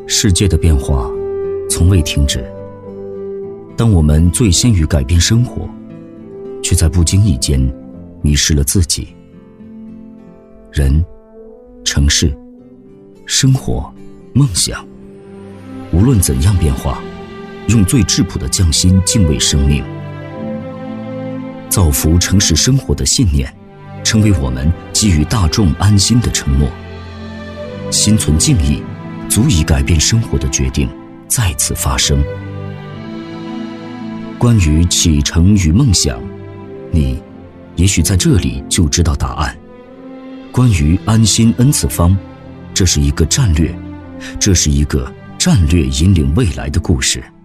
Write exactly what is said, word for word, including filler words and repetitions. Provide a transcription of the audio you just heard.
世界的变化从未停止。当我们最先于改变生活，却在不经意间迷失了自己。人、城市、生活、梦想，无论怎样变化，用最质朴的匠心敬畏生命。造福城市生活的信念，成为我们给予大众安心的承诺。心存敬意，足以改变生活的决定再次发生。关于启程与梦想，你也许在这里就知道答案。关于安心 N 次方，这是一个战略，这是一个战略引领未来的故事。